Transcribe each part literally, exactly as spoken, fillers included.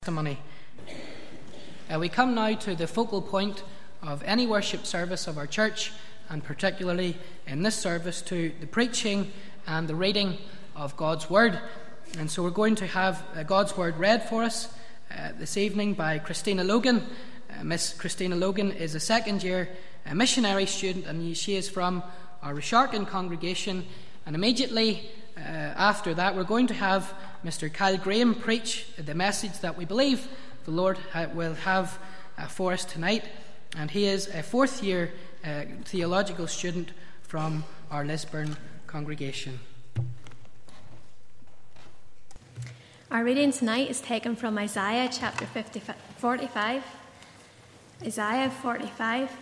Testimony. Uh, we come now to the focal point of any worship service of our church, and particularly in this service to the preaching and the reading of God's Word. And so we're going to have uh, God's Word read for us uh, this evening by Christina Logan. Uh, Miss Christina Logan is a second year uh, missionary student, and she is from our Resharkin congregation. And immediately uh, after that we're going to have Mister Kyle Graham preach the message that we believe the Lord ha- will have uh, for us tonight. And he is a fourth year uh, theological student from our Lisburn congregation. Our reading tonight is taken from Isaiah chapter fifty, forty-five. Isaiah forty-five.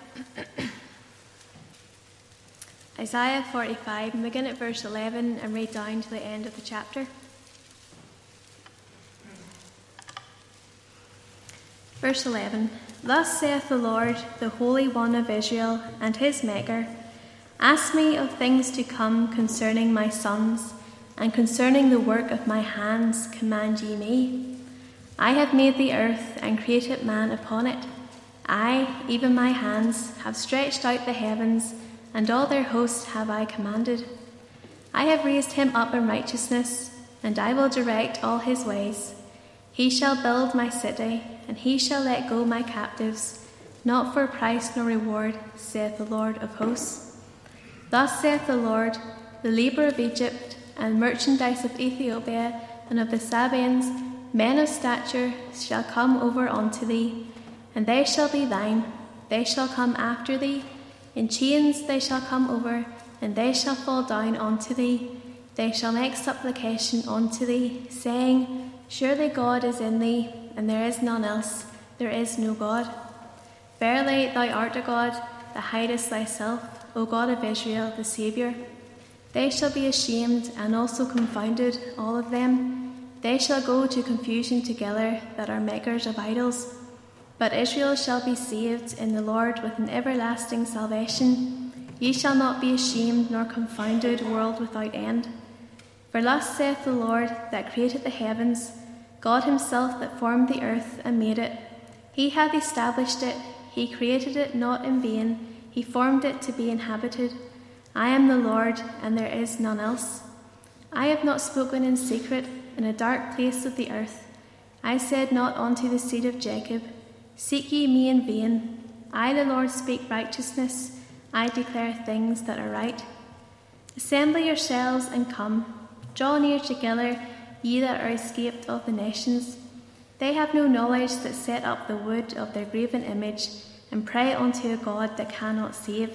Isaiah forty-five, and begin at verse eleven and read down to the end of the chapter. Verse eleven. Thus saith the Lord, the Holy One of Israel, and his Maker, ask me of things to come concerning my sons, and concerning the work of my hands command ye me. I have made the earth, and created man upon it. I, even my hands, have stretched out the heavens, and all their host have I commanded. I have raised him up in righteousness, and I will direct all his ways. He shall build my city, and he shall let go my captives, not for price nor reward, saith the Lord of hosts. Thus saith the Lord, the labour of Egypt, and merchandise of Ethiopia, and of the Sabaeans, men of stature, shall come over unto thee, and they shall be thine. They shall come after thee, in chains they shall come over, and they shall fall down unto thee. They shall make supplication unto thee, saying, Surely God is in thee, and there is none else, there is no God. Verily thou art a God, that hidest thyself, O God of Israel, the Saviour. They shall be ashamed, and also confounded, all of them. They shall go to confusion together, that are makers of idols. But Israel shall be saved in the Lord with an everlasting salvation. Ye shall not be ashamed nor confounded, world without end. For thus saith the Lord that created the heavens, God himself that formed the earth and made it. He hath established it, he created it not in vain, he formed it to be inhabited. I am the Lord, and there is none else. I have not spoken in secret in a dark place of the earth. I said not unto the seed of Jacob, Seek ye me in vain. I, the Lord, speak righteousness, I declare things that are right. Assemble yourselves and come. Draw near together, ye that are escaped of the nations. They have no knowledge that set up the wood of their graven image, and pray unto a God that cannot save.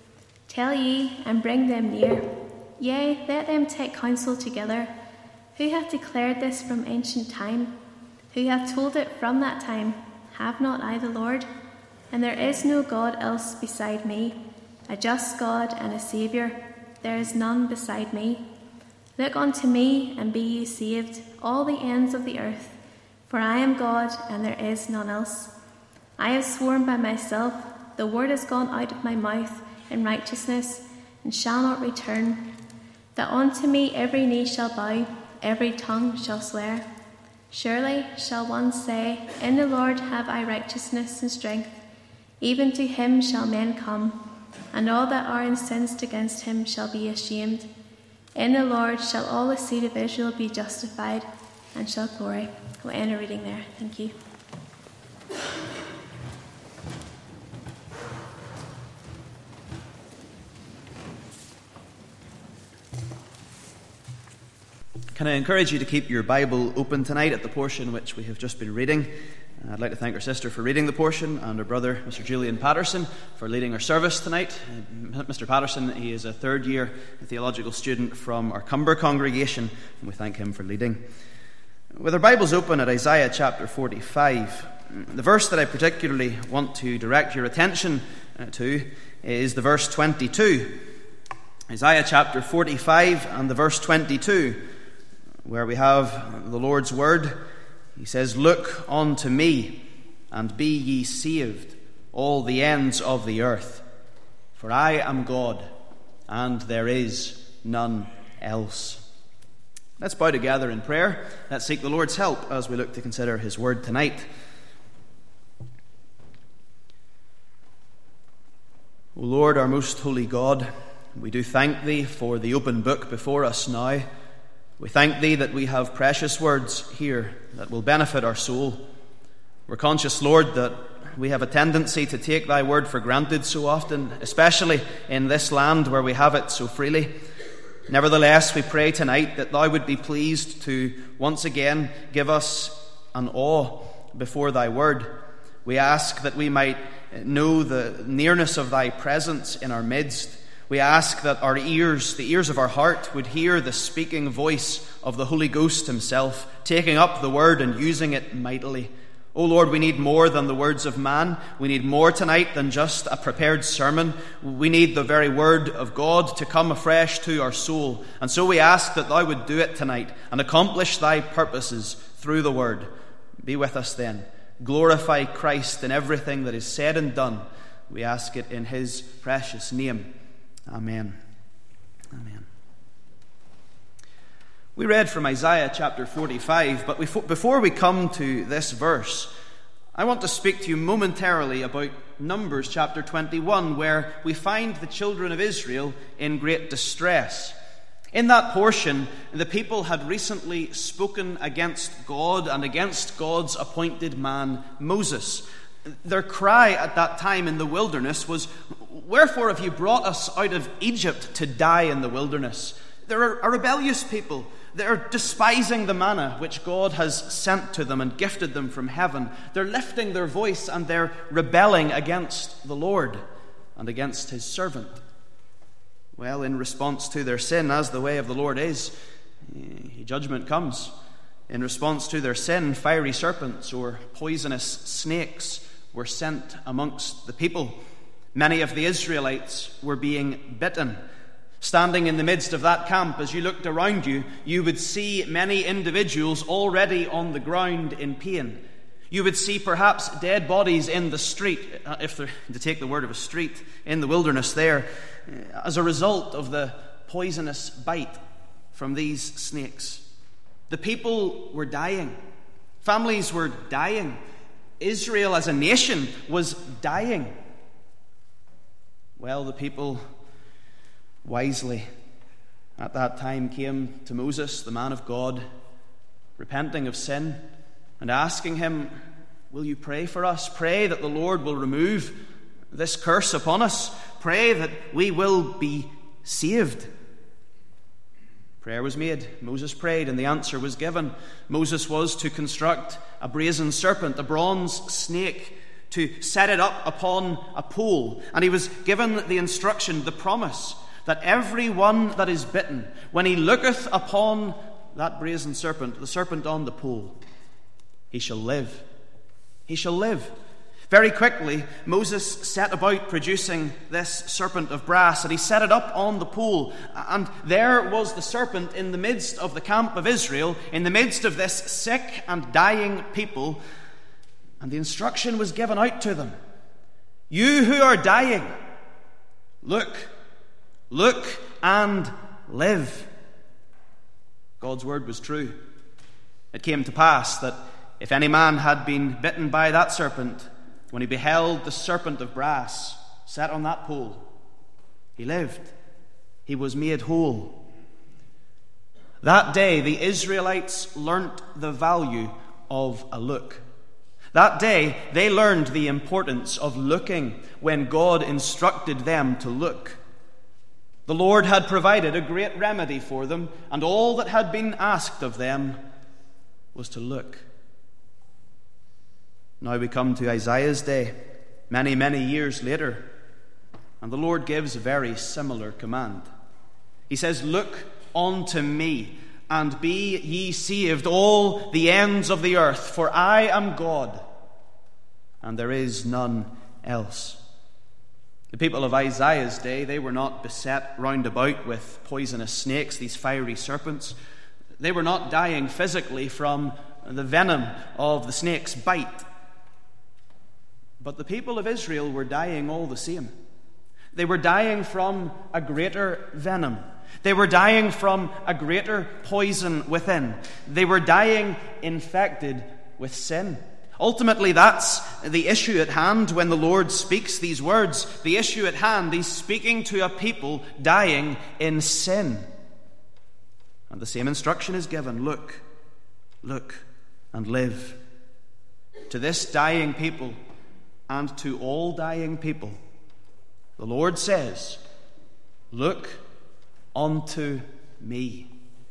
Tell ye, and bring them near. Yea, let them take counsel together. Who hath declared this from ancient time? Who hath told it from that time? Have not I the Lord? And there is no God else beside me, a just God and a Saviour. There is none beside me. Look unto me, and be ye saved, all the ends of the earth. For I am God, and there is none else. I have sworn by myself, the word is gone out of my mouth in righteousness, and shall not return, that unto me every knee shall bow, every tongue shall swear. Surely shall one say, In the Lord have I righteousness and strength. Even to him shall men come, and all that are incensed against him shall be ashamed. In the Lord shall all the seed of Israel be justified, and shall glory. We'll end our reading there. Thank you. Can I encourage you to keep your Bible open tonight at the portion which we have just been reading? I'd like to thank our sister for reading the portion, and our brother, Mister Julian Patterson, for leading our service tonight. Mister Patterson, he is a third-year theological student from our Cumber congregation, and we thank him for leading. With our Bibles open at Isaiah chapter forty-five, the verse that I particularly want to direct your attention to is the verse twenty-two. Isaiah chapter forty-five and the verse twenty-two, where we have the Lord's word. He says, Look unto me, and be ye saved, all the ends of the earth. For I am God, and there is none else. Let's bow together in prayer. Let's seek the Lord's help as we look to consider his word tonight. O Lord, our most holy God, we do thank thee for the open book before us now. We thank thee that we have precious words here that will benefit our soul. We're conscious, Lord, that we have a tendency to take thy word for granted so often, especially in this land where we have it so freely. Nevertheless, we pray tonight that thou would be pleased to once again give us an awe before thy word. We ask that we might know the nearness of thy presence in our midst. We ask that our ears, the ears of our heart, would hear the speaking voice of the Holy Ghost himself, taking up the word and using it mightily. O Lord, we need more than the words of man. We need more tonight than just a prepared sermon. We need the very word of God to come afresh to our soul. And so we ask that thou would do it tonight and accomplish thy purposes through the word. Be with us then. Glorify Christ in everything that is said and done. We ask it in his precious name. Amen. Amen. We read from Isaiah chapter forty-five, but before we come to this verse, I want to speak to you momentarily about Numbers chapter twenty-one, where we find the children of Israel in great distress. In that portion, the people had recently spoken against God and against God's appointed man, Moses. Their cry at that time in the wilderness was, "Wherefore have you brought us out of Egypt to die in the wilderness?" They're a rebellious people. They're despising the manna which God has sent to them and gifted them from heaven. They're lifting their voice and they're rebelling against the Lord and against his servant. Well, in response to their sin, as the way of the Lord is, judgment comes. In response to their sin, fiery serpents or poisonous snakes were sent amongst the people. Many of the Israelites were being bitten. Standing in the midst of that camp, as you looked around you, you would see many individuals already on the ground in pain. You would see perhaps dead bodies in the street, if they're to take the word of a street, in the wilderness there, as a result of the poisonous bite from these snakes. The people were dying. Families were dying. Israel as a nation was dying. Well, the people wisely at that time came to Moses, the man of God, repenting of sin and asking him, "Will you pray for us? Pray that the Lord will remove this curse upon us. Pray that we will be saved." Prayer was made. Moses prayed, and the answer was given. Moses was to construct a brazen serpent, a bronze snake, to set it up upon a pole. And he was given the instruction, the promise, that every one that is bitten, when he looketh upon that brazen serpent, the serpent on the pole, he shall live. He shall live. Very quickly, Moses set about producing this serpent of brass, and he set it up on the pole. And there was the serpent in the midst of the camp of Israel, in the midst of this sick and dying people. And the instruction was given out to them. "You who are dying, look, look and live." God's word was true. It came to pass that if any man had been bitten by that serpent, when he beheld the serpent of brass set on that pole, he lived. He was made whole. That day, the Israelites learnt the value of a look. That day, they learned the importance of looking when God instructed them to look. The Lord had provided a great remedy for them, and all that had been asked of them was to look. Now we come to Isaiah's day, many, many years later, and the Lord gives a very similar command. He says, "Look unto me, and be ye saved, all the ends of the earth, for I am God, and there is none else." The people of Isaiah's day, they were not beset round about with poisonous snakes, these fiery serpents. They were not dying physically from the venom of the snake's bite. But the people of Israel were dying all the same. They were dying from a greater venom. They were dying from a greater poison within. They were dying infected with sin. Ultimately, that's the issue at hand when the Lord speaks these words. The issue at hand, he's speaking to a people dying in sin. And the same instruction is given. Look, look, and live. To this dying people and to all dying people, the Lord says, look unto me.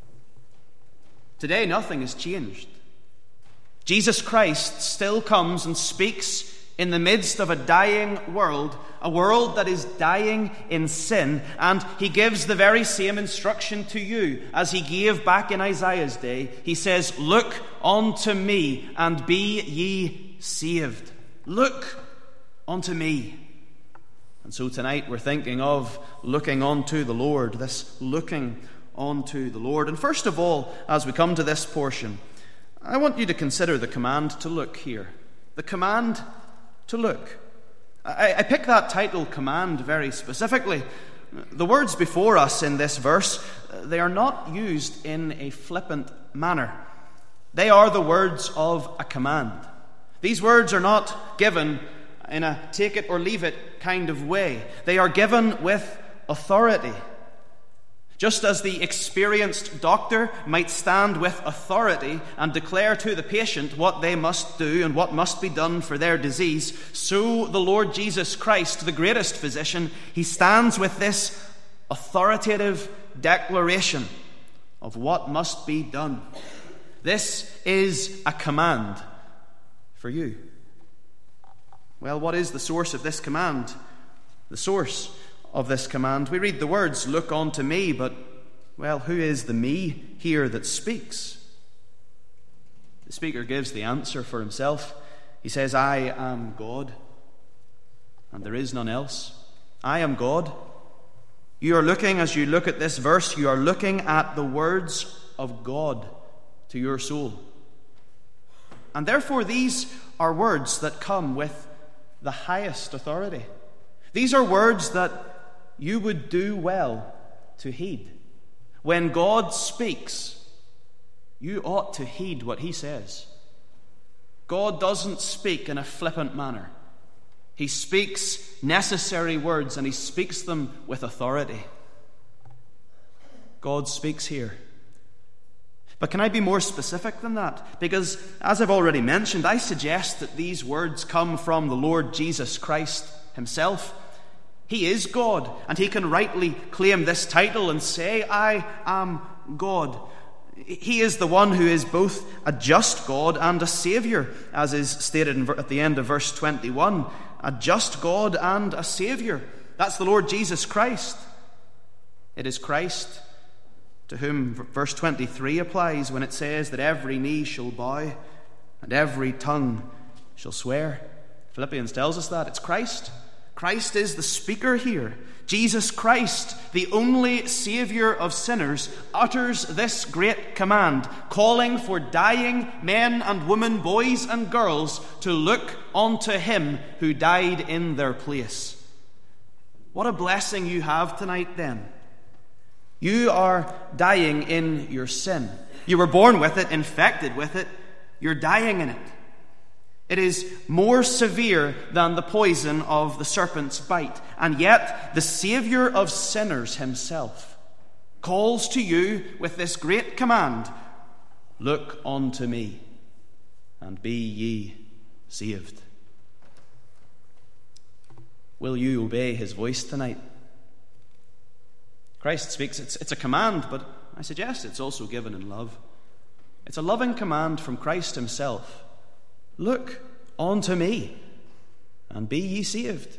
Today, nothing has changed. Jesus Christ still comes and speaks in the midst of a dying world, a world that is dying in sin, and he gives the very same instruction to you as he gave back in Isaiah's day. He says, look unto me and be ye saved. Look unto me. And so tonight we're thinking of looking unto the Lord, this looking unto the Lord. And first of all, as we come to this portion, I want you to consider the command to look here. The command to look. I, I pick that title, command, very specifically. The words before us in this verse, they are not used in a flippant manner. They are the words of a command. These words are not given in a take it or leave it kind of way. They are given with authority. Just as the experienced doctor might stand with authority and declare to the patient what they must do and what must be done for their disease, so the Lord Jesus Christ, the greatest physician, he stands with this authoritative declaration of what must be done. This is a command for you. Well, what is the source of this command? The source of this command. We read the words, look unto me, but, well, who is the me here that speaks? The speaker gives the answer for himself. He says, I am God, and there is none else. I am God. You are looking, as you look at this verse, you are looking at the words of God to your soul. And therefore, these are words that come with the highest authority. These are words that you would do well to heed. When God speaks, you ought to heed what he says. God doesn't speak in a flippant manner. He speaks necessary words, and he speaks them with authority. God speaks here. But can I be more specific than that? Because, as I've already mentioned, I suggest that these words come from the Lord Jesus Christ himself. He is God, and he can rightly claim this title and say, I am God. He is the one who is both a just God and a Saviour, as is stated in, at the end of verse twenty-one. A just God and a Saviour. That's the Lord Jesus Christ. It is Christ to whom verse twenty-three applies when it says that every knee shall bow and every tongue shall swear. Philippians tells us that. It's Christ. Christ is the speaker here. Jesus Christ, the only Saviour of sinners, utters this great command, calling for dying men and women, boys and girls, to look unto him who died in their place. What a blessing you have tonight then. You are dying in your sin. You were born with it, infected with it. You're dying in it. It is more severe than the poison of the serpent's bite. And yet, the Saviour of sinners himself calls to you with this great command, look unto me, and be ye saved. Will you obey his voice tonight? Christ speaks, it's, it's a command, but I suggest it's also given in love. It's a loving command from Christ himself. Look unto me, and be ye saved.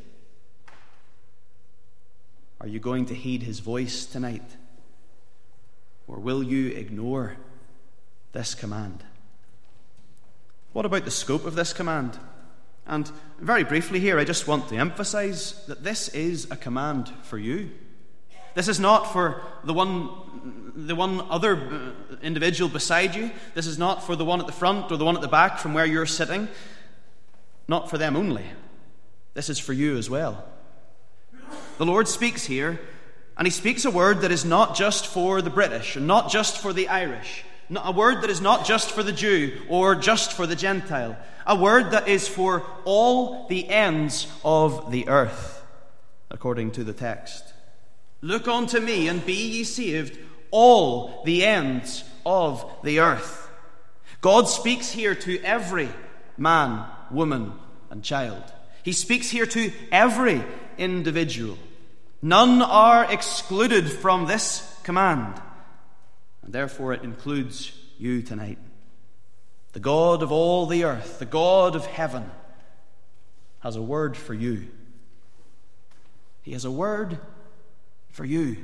Are you going to heed his voice tonight? Or will you ignore this command? What about the scope of this command? And very briefly here, I just want to emphasize that this is a command for you. This is not for the one, the one other individual beside you. This is not for the one at the front or the one at the back from where you're sitting. Not for them only. This is for you as well. The Lord speaks here And he speaks a word that is not just for the British, and not just for the Irish, a word that is not just for the Jew or just for the Gentile, a word that is for all the ends of the earth, according to the text. Look unto me, and be ye saved, all the ends of the earth. God speaks here to every man, woman, and child. He speaks here to every individual. None are excluded from this command, and therefore it includes you tonight. The God of all the earth, the God of heaven, has a word for you. He has a word for you.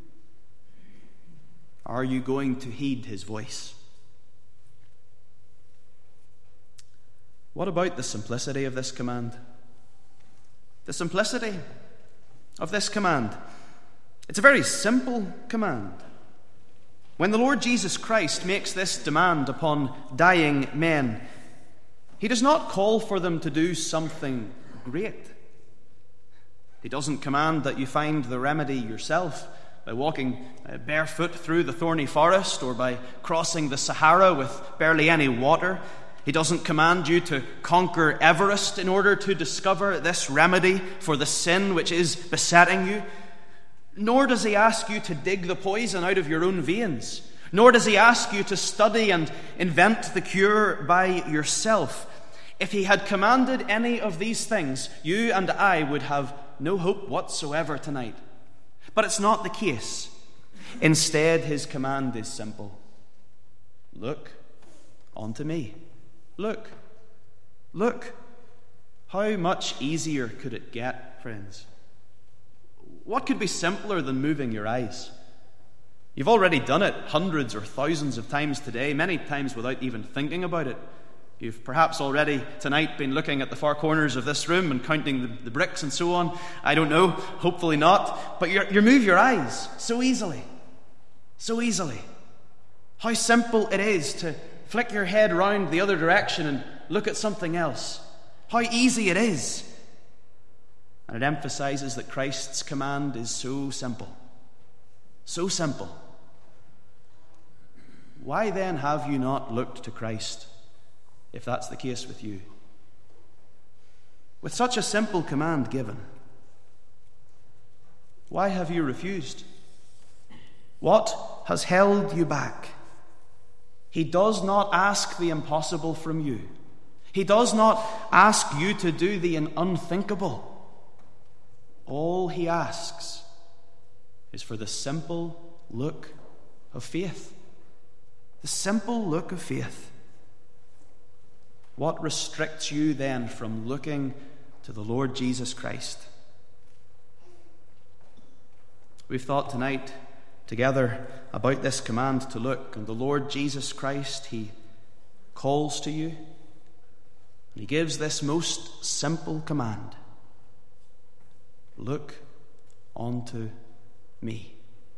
Are you going to heed his voice? What about the simplicity of this command? The simplicity of this command. It's a very simple command. When the Lord Jesus Christ makes this demand upon dying men, he does not call for them to do something great. He doesn't command that you find the remedy yourself by walking barefoot through the thorny forest or by crossing the Sahara with barely any water. He doesn't command you to conquer Everest in order to discover this remedy for the sin which is besetting you. Nor does he ask you to dig the poison out of your own veins. Nor does he ask you to study and invent the cure by yourself. If he had commanded any of these things, you and I would have no hope whatsoever tonight. But it's not the case. Instead, his command is simple. Look unto me. Look. Look. How much easier could it get, friends? What could be simpler than moving your eyes? You've already done it hundreds or thousands of times today, many times without even thinking about it. You've perhaps already tonight been looking at the far corners of this room and counting the, the bricks and so on. I don't know, hopefully not. But you move your eyes so easily. So easily. How simple it is to flick your head round the other direction and look at something else. How easy it is. And it emphasizes that Christ's command is so simple. So simple. Why then have you not looked to Christ, if that's the case with you? With such a simple command given, why have you refused? What has held you back? He does not ask the impossible from you. He does not ask you to do the unthinkable. All he asks is for the simple look of faith. The simple look of faith. What restricts you then from looking to the Lord Jesus Christ? We've thought tonight together about this command to look, and the Lord Jesus Christ, he calls to you, and he gives this most simple command. Look unto me.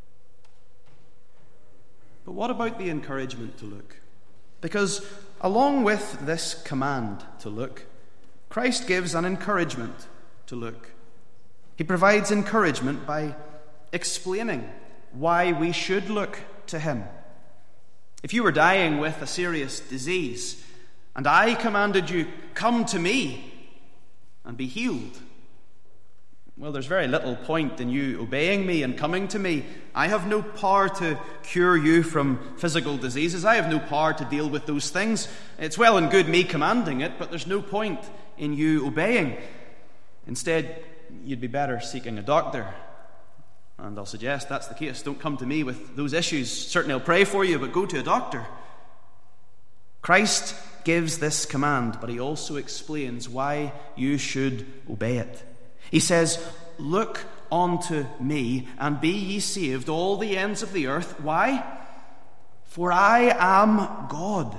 But what about the encouragement to look? Because along with this command to look, Christ gives an encouragement to look. He provides encouragement by explaining why we should look to him. If you were dying with a serious disease, and I commanded you, come to me and be healed, well, there's very little point in you obeying me and coming to me. I have no power to cure you from physical diseases. I have no power to deal with those things. It's well and good me commanding it, but there's no point in you obeying. Instead, you'd be better seeking a doctor. And I'll suggest that's the case. Don't come to me with those issues. Certainly I'll pray for you, but go to a doctor. Christ gives this command, but he also explains why you should obey it. He says, look unto me, and be ye saved, all the ends of the earth. Why? For I am God.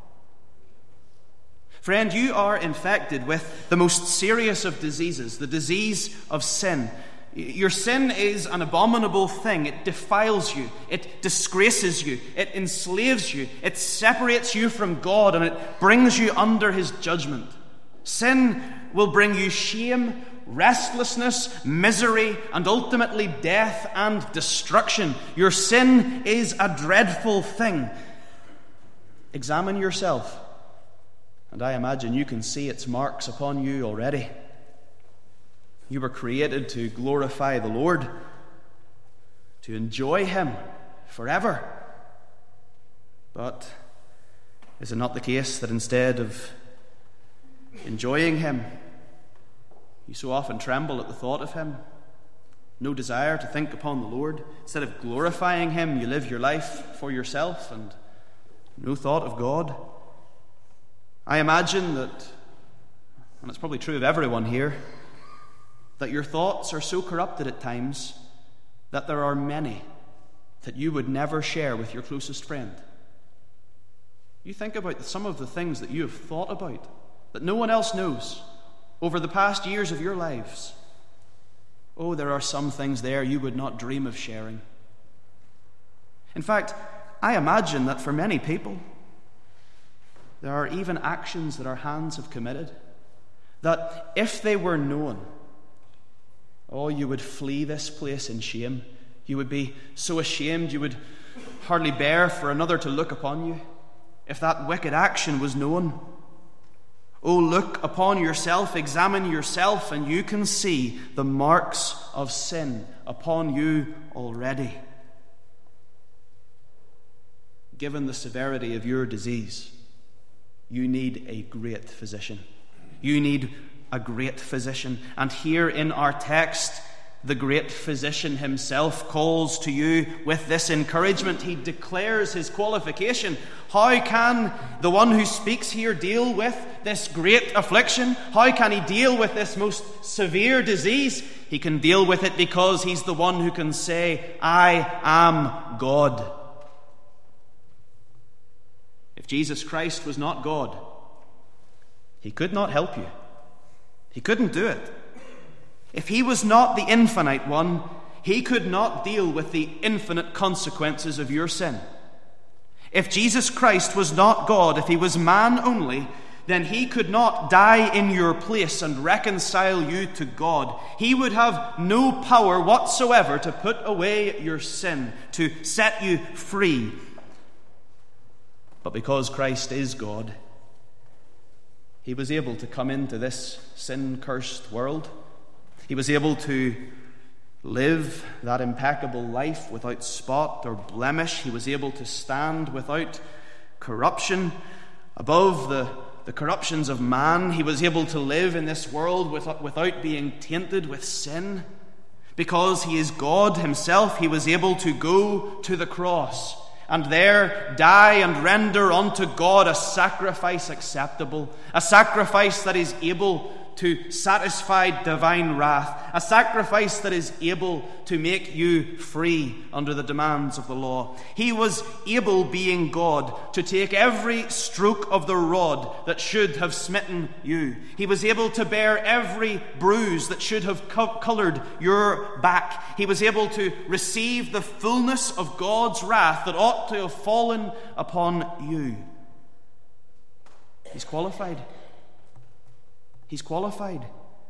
Friend, you are infected with the most serious of diseases, the disease of sin. Your sin is an abominable thing. It defiles you. It disgraces you. It enslaves you. It separates you from God, and it brings you under his judgment. Sin will bring you shame, restlessness, misery, and ultimately death and destruction. Your sin is a dreadful thing. Examine yourself, and I imagine you can see its marks upon you already. You were created to glorify the Lord, to enjoy Him forever. But is it not the case that instead of enjoying Him, you so often tremble at the thought of Him? No desire to think upon the Lord. Instead of glorifying Him, you live your life for yourself and no thought of God. I imagine that, and it's probably true of everyone here, that your thoughts are so corrupted at times that there are many that you would never share with your closest friend. You think about some of the things that you have thought about that no one else knows over the past years of your lives. Oh, there are some things there you would not dream of sharing. In fact, I imagine that for many people, there are even actions that our hands have committed that if they were known, oh, you would flee this place in shame. You would be so ashamed you would hardly bear for another to look upon you if that wicked action was known. Oh, look upon yourself, examine yourself, and you can see the marks of sin upon you already. Given the severity of your disease, you need a great physician. You need a great physician. And here in our text, the great physician himself calls to you with this encouragement. He declares his qualification. How can the one who speaks here deal with this great affliction? How can he deal with this most severe disease? He can deal with it because he's the one who can say, I am God. If Jesus Christ was not God, he could not help you. He couldn't do it. If he was not the infinite one, he could not deal with the infinite consequences of your sin. If Jesus Christ was not God, if he was man only, then he could not die in your place and reconcile you to God. He would have no power whatsoever to put away your sin, to set you free. But because Christ is God, he was able to come into this sin-cursed world. He was able to live that impeccable life without spot or blemish. He was able to stand without corruption above the, the corruptions of man. He was able to live in this world without, without being tainted with sin. Because he is God himself, he was able to go to the cross and there die and render unto God a sacrifice acceptable, a sacrifice that is able to satisfy divine wrath, a sacrifice that is able to make you free under the demands of the law. He was able, being God, to take every stroke of the rod that should have smitten you. He was able to bear every bruise that should have co- colored your back. He was able to receive the fullness of God's wrath that ought to have fallen upon you. He's qualified. He's qualified.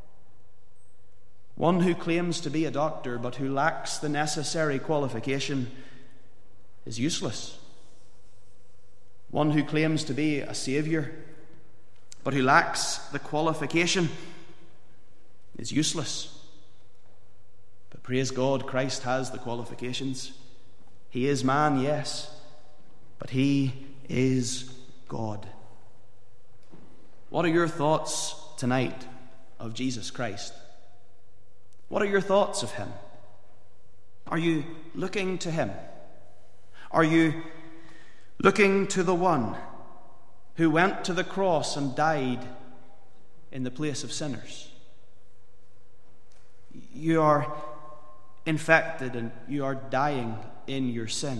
One who claims to be a doctor but who lacks the necessary qualification is useless. One who claims to be a saviour but who lacks the qualification is useless. But praise God, Christ has the qualifications. He is man, yes, but he is God. What are your thoughts tonight of Jesus Christ? What are your thoughts of him? Are you looking to him? Are you looking to the one who went to the cross and died in the place of sinners? You are infected and you are dying in your sin.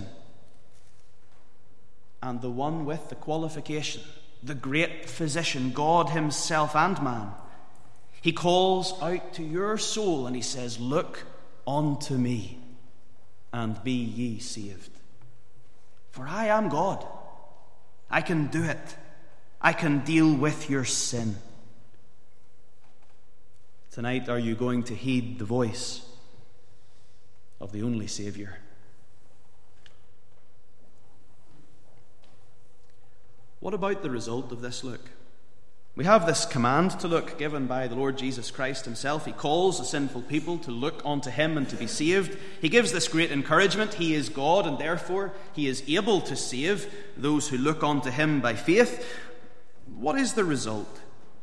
And the one with the qualification, the great physician, God himself and man, he calls out to your soul and he says, look unto me and be ye saved. For I am God. I can do it. I can deal with your sin. Tonight, are you going to heed the voice of the only Saviour? What about the result of this look? We have this command to look given by the Lord Jesus Christ himself. He calls the sinful people to look unto him and to be saved. He gives this great encouragement. He is God, and therefore he is able to save those who look unto him by faith. What is the result?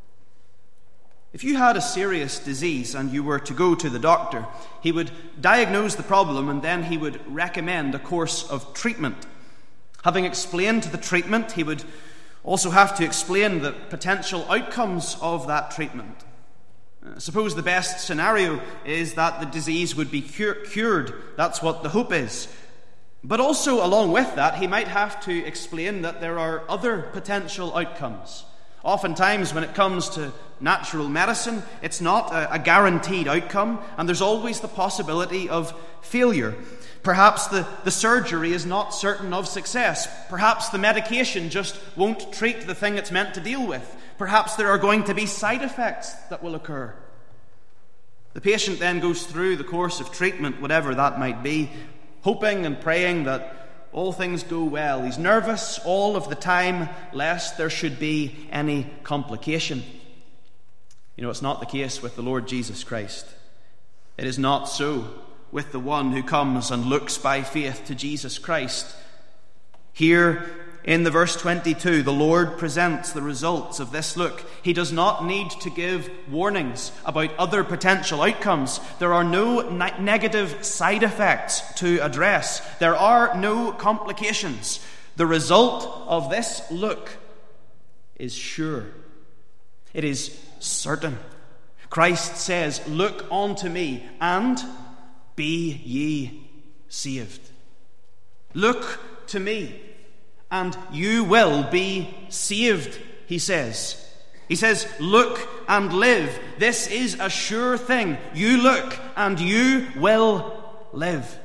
If you had a serious disease and you were to go to the doctor, he would diagnose the problem and then he would recommend a course of treatment. Having explained the treatment, he would also have to explain the potential outcomes of that treatment. Uh, suppose the best scenario is that the disease would be cure- cured. That's what the hope is. But also, along with that, he might have to explain that there are other potential outcomes. Oftentimes, when it comes to natural medicine, it's not a, a guaranteed outcome, and there's always the possibility of failure. Perhaps the, the surgery is not certain of success. Perhaps the medication just won't treat the thing it's meant to deal with. Perhaps there are going to be side effects that will occur. The patient then goes through the course of treatment, whatever that might be, hoping and praying that all things go well. He's nervous all of the time, lest there should be any complication. You know, it's not the case with the Lord Jesus Christ. It is not so with the one who comes and looks by faith to Jesus Christ. Here in the verse twenty-two, the Lord presents the results of this look. He does not need to give warnings about other potential outcomes. There are no ne- negative side effects to address. There are no complications. The result of this look is sure. It is certain. Christ says, "Look unto me, and be ye saved." Look to me, and you will be saved, he says. He says, look and live. This is a sure thing. You look, and you will live.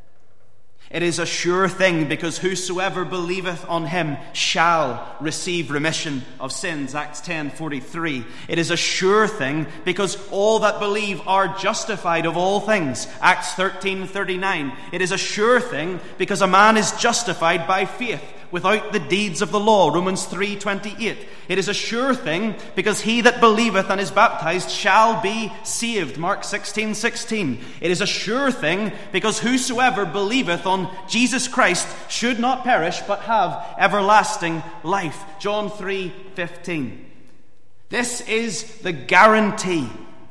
It is a sure thing, because whosoever believeth on him shall receive remission of sins, Acts ten forty-three. It is a sure thing, because all that believe are justified of all things, Acts thirteen thirty-nine. It is a sure thing, because a man is justified by faith without the deeds of the law, Romans three twenty-eight. It is a sure thing, because he that believeth and is baptized shall be saved, Mark sixteen sixteen. It is a sure thing, because whosoever believeth on Jesus Christ should not perish but have everlasting life, John three fifteen. This is the guarantee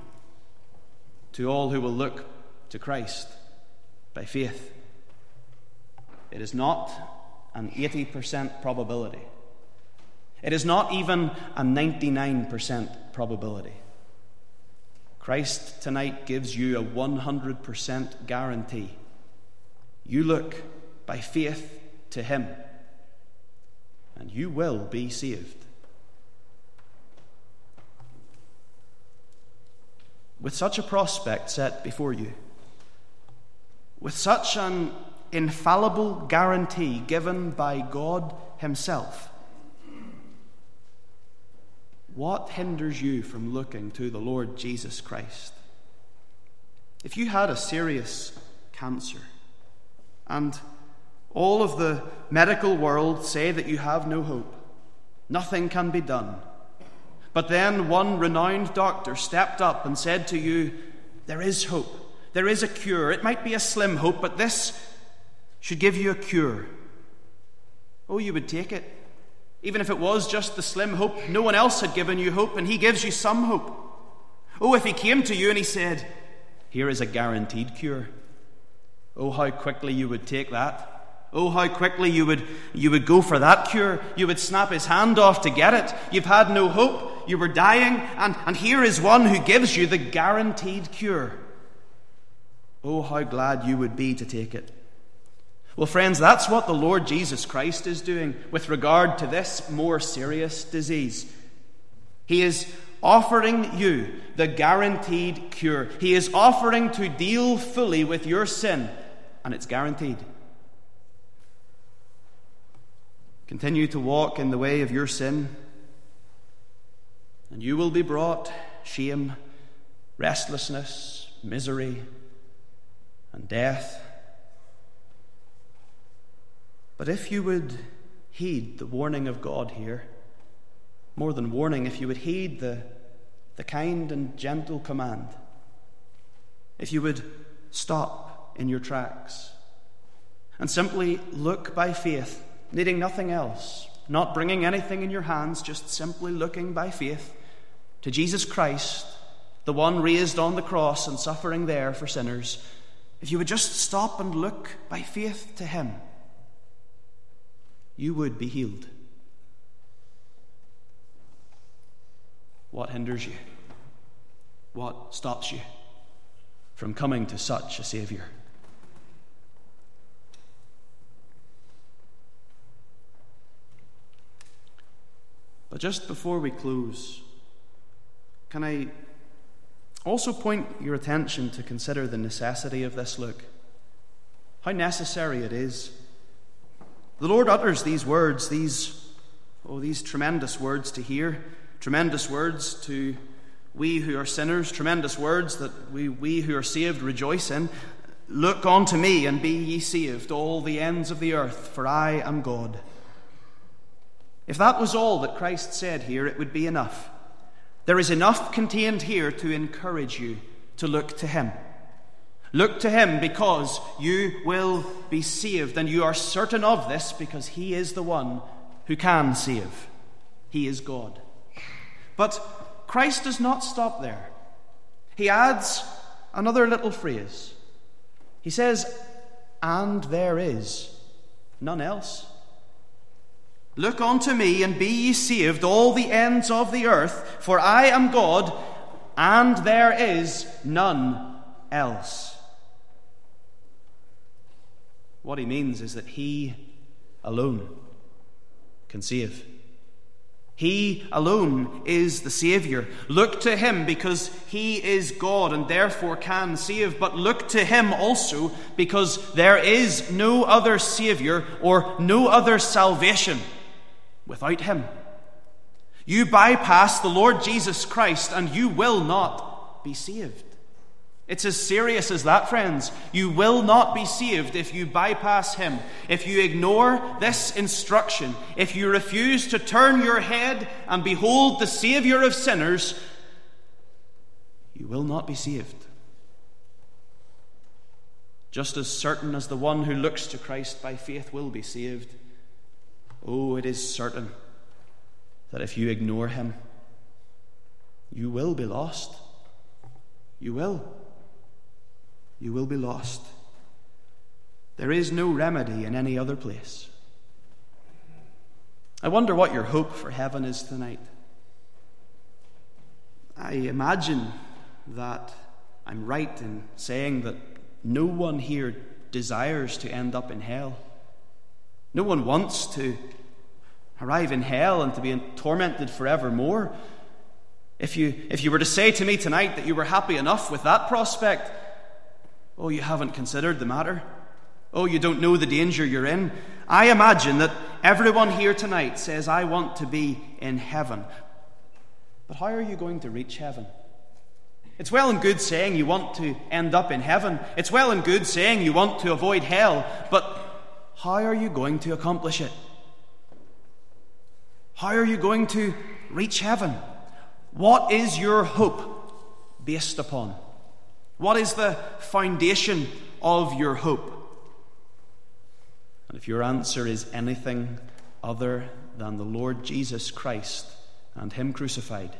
to all who will look to Christ by faith. It is not an eighty percent probability. It is not even a ninety-nine percent probability. Christ tonight gives you a one hundred percent guarantee. You look by faith to him, and you will be saved. With such a prospect set before you, with such an infallible guarantee given by God himself, what hinders you from looking to the Lord Jesus Christ? If you had a serious cancer, and all of the medical world say that you have no hope, nothing can be done, but then one renowned doctor stepped up and said to you, there is hope, there is a cure. It might be a slim hope, but this should give you a cure. Oh, you would take it. Even if it was just the slim hope, no one else had given you hope, and he gives you some hope. Oh, if he came to you and he said, here is a guaranteed cure. Oh, how quickly you would take that. Oh, how quickly you would you would go for that cure. You would snap his hand off to get it. You've had no hope. You were dying, and, and here is one who gives you the guaranteed cure. Oh, how glad you would be to take it. Well, friends, that's what the Lord Jesus Christ is doing with regard to this more serious disease. He is offering you the guaranteed cure. He is offering to deal fully with your sin, and it's guaranteed. Continue to walk in the way of your sin, and you will be brought shame, restlessness, misery, and death. But if you would heed the warning of God here, more than warning, if you would heed the, the kind and gentle command, if you would stop in your tracks and simply look by faith, needing nothing else, not bringing anything in your hands, just simply looking by faith to Jesus Christ, the one raised on the cross and suffering there for sinners, if you would just stop and look by faith to him, you would be healed. What hinders you? What stops you from coming to such a Saviour? But just before we close, can I also point your attention to consider the necessity of this look? How necessary it is. The Lord utters these words, these, oh, these tremendous words to hear, tremendous words to we who are sinners, tremendous words that we, we who are saved rejoice in. Look unto me and be ye saved, all the ends of the earth, for I am God. If that was all that Christ said here, it would be enough. There is enough contained here to encourage you to look to him. Look to him because you will be saved, and you are certain of this because he is the one who can save. He is God. But Christ does not stop there. He adds another little phrase. He says, and there is none else. Look unto me and be ye saved, all the ends of the earth, for I am God, and there is none else. What he means is that he alone can save. He alone is the Saviour. Look to him because he is God and therefore can save. But look to him also because there is no other Saviour or no other salvation without him. You bypass the Lord Jesus Christ and you will not be saved. It's as serious as that, friends. You will not be saved if you bypass him. If you ignore this instruction, if you refuse to turn your head and behold the Saviour of sinners, you will not be saved. Just as certain as the one who looks to Christ by faith will be saved, oh, it is certain that if you ignore him, you will be lost. You will. You will be lost. There is no remedy in any other place. I wonder what your hope for heaven is tonight. I imagine that I'm right in saying that no one here desires to end up in hell. No one wants to arrive in hell and to be tormented forevermore. If you, if you were to say to me tonight that you were happy enough with that prospect, oh, you haven't considered the matter. Oh, you don't know the danger you're in. I imagine that everyone here tonight says, I want to be in heaven. But how are you going to reach heaven? It's well and good saying you want to end up in heaven. It's well and good saying you want to avoid hell. But how are you going to accomplish it? How are you going to reach heaven? What is your hope based upon? What is the foundation of your hope? And if your answer is anything other than the Lord Jesus Christ and him crucified,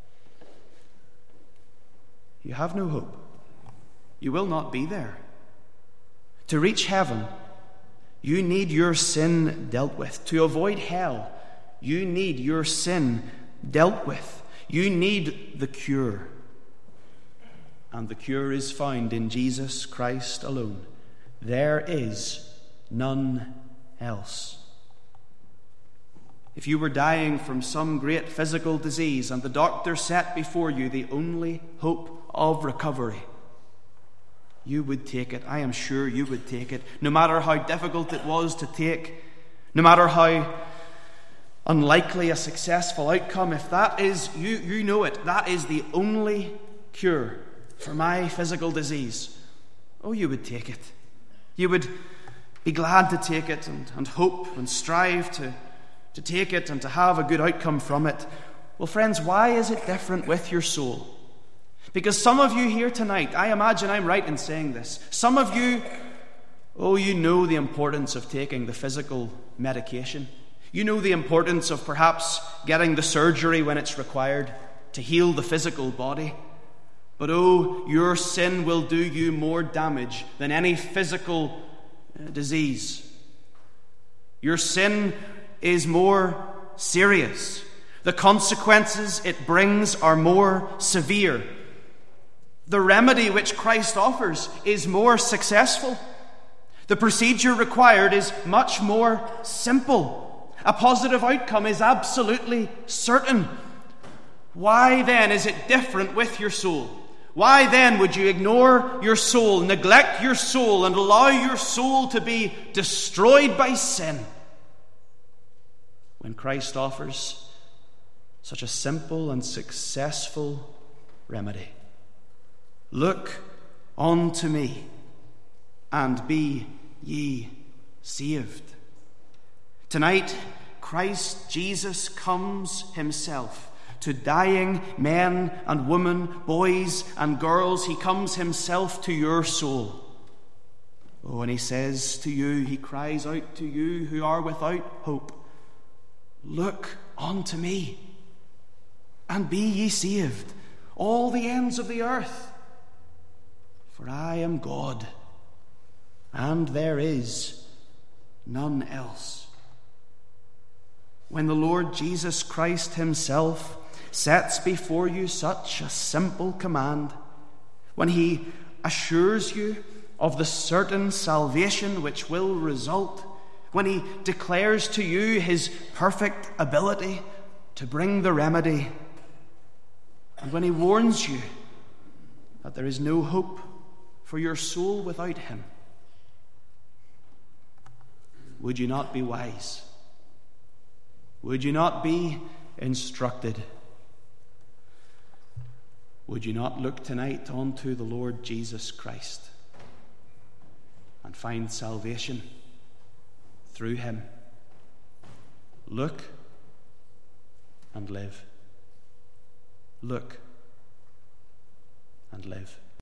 you have no hope. You will not be there. To reach heaven, you need your sin dealt with. To avoid hell, you need your sin dealt with. You need the cure. And the cure is found in Jesus Christ alone. There is none else. If you were dying from some great physical disease and the doctor set before you the only hope of recovery, you would take it. I am sure you would take it, no matter how difficult it was to take, no matter how unlikely a successful outcome. If that is, you, you know it, that is the only cure for my physical disease, oh, you would take it. You would be glad to take it and, and hope and strive to, to take it and to have a good outcome from it. Well, friends, why is it different with your soul? Because some of you here tonight, I imagine I'm right in saying this, some of you, oh, you know the importance of taking the physical medication. You know the importance of perhaps getting the surgery when it's required to heal the physical body. But oh, your sin will do you more damage than any physical uh, disease. Your sin is more serious. The consequences it brings are more severe. The remedy which Christ offers is more successful. The procedure required is much more simple. A positive outcome is absolutely certain. Why then is it different with your soul? Why then would you ignore your soul, neglect your soul, and allow your soul to be destroyed by sin when Christ offers such a simple and successful remedy? Look unto me, and be ye saved. Tonight, Christ Jesus comes himself to dying men and women, boys and girls. He comes himself to your soul. Oh, and he says to you, he cries out to you who are without hope, look unto me, and be ye saved, all the ends of the earth. For I am God, and there is none else. When the Lord Jesus Christ himself sets before you such a simple command, when he assures you of the certain salvation which will result, when he declares to you his perfect ability to bring the remedy, and when he warns you that there is no hope for your soul without him, would you not be wise? Would you not be instructed? Would you not look tonight unto the Lord Jesus Christ and find salvation through him? Look and live. Look and live.